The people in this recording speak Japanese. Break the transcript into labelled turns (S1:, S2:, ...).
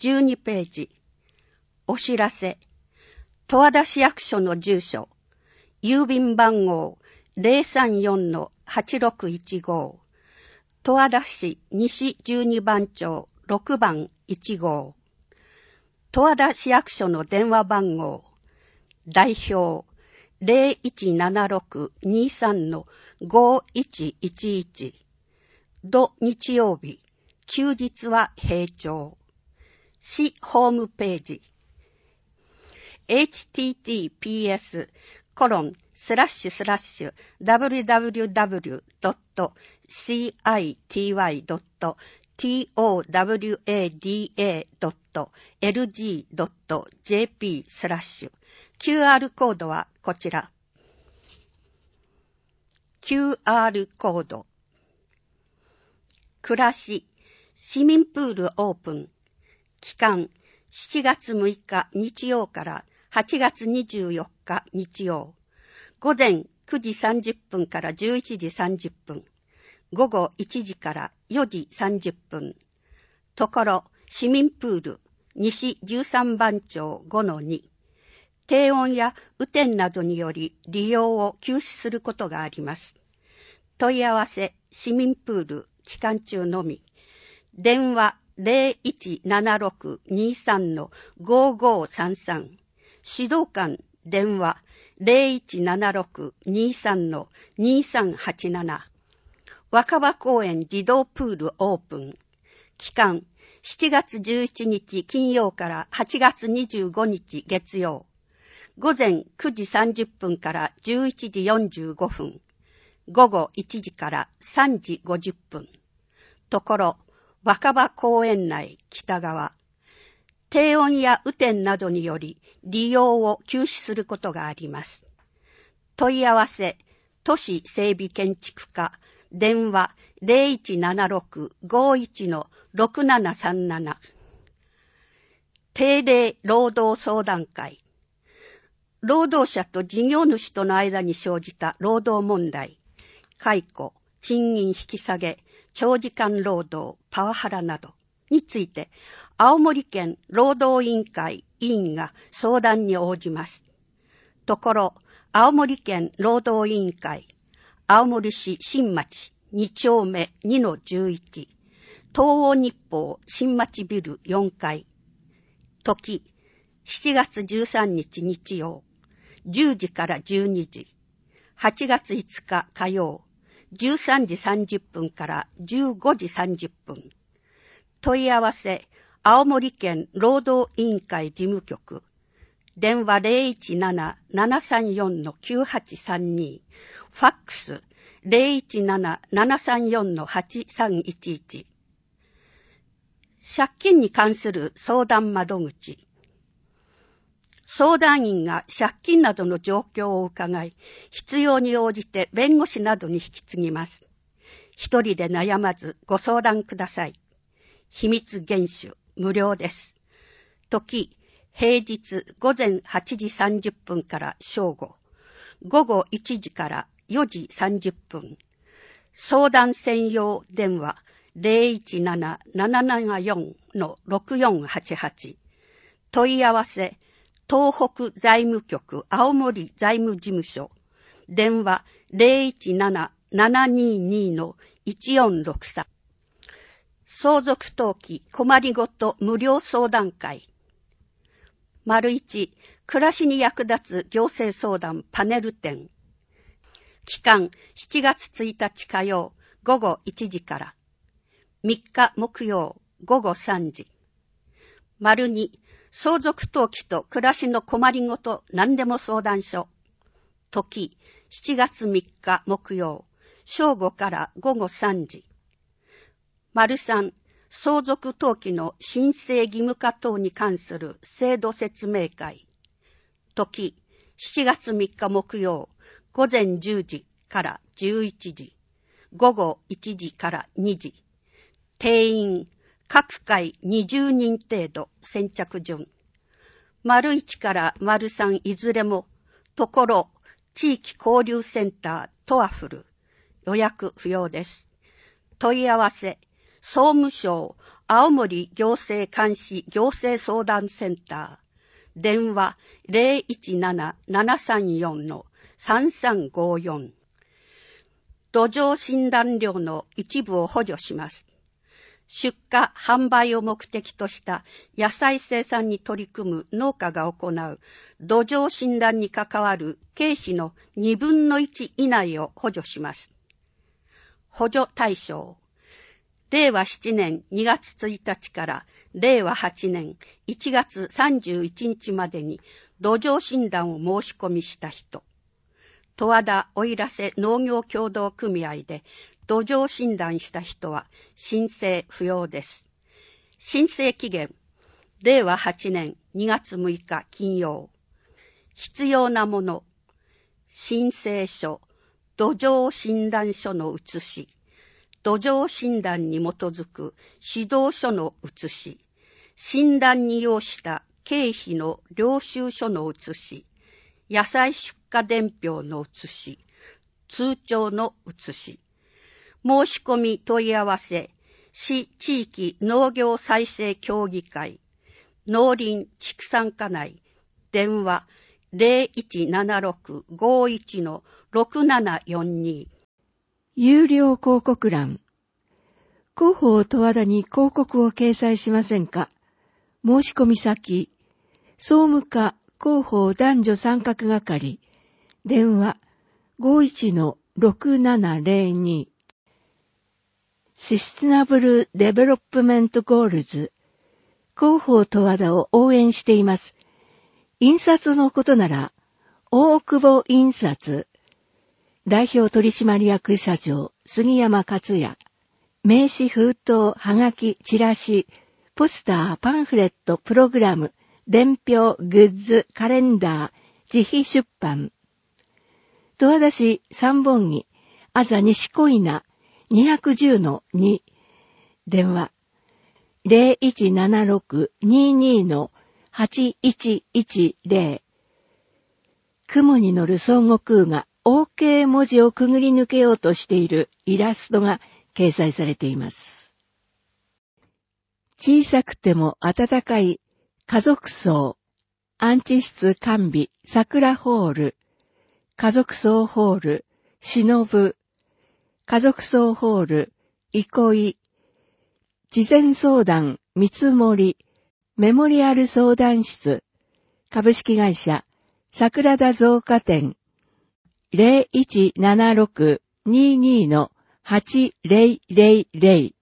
S1: 12ページ。お知らせ。十和田市役所の住所。郵便番号 034-8615。十和田市西12番町6番1号。十和田市役所の電話番号。代表 0176-23-5111。土日曜日。休日は平常。市ホームページ。https://www.city-towada.lg.jp/ QR コードはこちら。QR コード。暮らし、市民プールオープン。期間、7月6日日曜から8月24日日曜。午前9時30分から11時30分。午後1時から4時30分。ところ、市民プール、西13番町 5-2。低温や雨天などにより利用を休止することがあります。問い合わせ、市民プール、期間中のみ。電話 0176-23-5533。指導官、電話 0176-23-2387。若葉公園児童プールオープン。期間、7月11日金曜から8月25日月曜。午前9時30分から11時45分。午後1時から3時50分。ところ、若葉公園内北側。低温や雨天などにより利用を休止することがあります。問い合わせ、都市整備建築課、電話 0176-51-6737。定例労働相談会。労働者と事業主との間に生じた労働問題、解雇、賃金引き下げ、長時間労働、パワハラなどについて、青森県労働委員会委員が相談に応じます。ところ、青森県労働委員会、青森市新町2丁目 2-11、東欧日報新町ビル4階。時、7月13日日曜、10時から12時。8月5日火曜、13時30分から15時30分。問い合わせ、青森県労働委員会事務局。電話 017-734-9832。ファックス 017-734-8311。借金に関する相談窓口。相談員が借金などの状況を伺い、必要に応じて弁護士などに引き継ぎます。一人で悩まずご相談ください。秘密厳守、無料です。時、平日午前8時30分から正午。午後1時から4時30分。相談専用電話 017-774-6488。問い合わせ、東北財務局青森財務事務所。電話 017-722-1463。相続登記困りごと無料相談会。1、暮らしに役立つ行政相談パネル展。期間7月1日火曜午後1時から。3日木曜午後3時。2、相続登記と暮らしの困りごと何でも相談所。時、7月3日木曜、正午から午後3時。3、相続登記の申請義務化等に関する制度説明会。時、7月3日木曜、午前10時から11時。午後1時から2時。定員、各回20人程度、先着順。1から3いずれも、ところ、地域交流センター、トワフル。予約不要です。問い合わせ、総務省青森行政監視行政相談センター、電話 017-734-3354。土壌診断料の一部を補助します。出荷・販売を目的とした野菜生産に取り組む農家が行う土壌診断に関わる経費の2分の1以内を補助します。補助対象、令和7年2月1日から令和8年1月31日までに土壌診断を申し込みした人、十和田奥入瀬農業協同組合で土壌診断した人は申請不要です。申請期限、令和8年2月6日金曜。必要なもの、申請書、土壌診断書の写し、土壌診断に基づく指導書の写し、診断に要した経費の領収書の写し、野菜出荷伝票の写し、通帳の写し、申し込み問い合わせ、市地域農業再生協議会、農林畜産課内、電話 0176-51-6742。
S2: 有料広告欄。広報十和田に広告を掲載しませんか？申し込み先、総務課広報男女参画係、電話 51-6702。システナブルデベロップメントゴールズ。広報十和田を応援しています。印刷のことなら、大久保印刷。代表取締役社長、杉山克也。名刺封筒、はがき、チラシ、ポスター、パンフレット、プログラム、伝票、グッズ、カレンダー、自費出版。十和田市三本木、あざ西小稲、210-2。電話、0176-22-8110。雲に乗る孫悟空が OK 文字をくぐり抜けようとしているイラストが掲載されています。小さくても温かい家族葬、安置室完備桜ホール、家族葬ホール、しのぶ、家族葬ホール、憩い、事前相談、見積もり、メモリアル相談室、株式会社、桜田造花店、0176-22-8000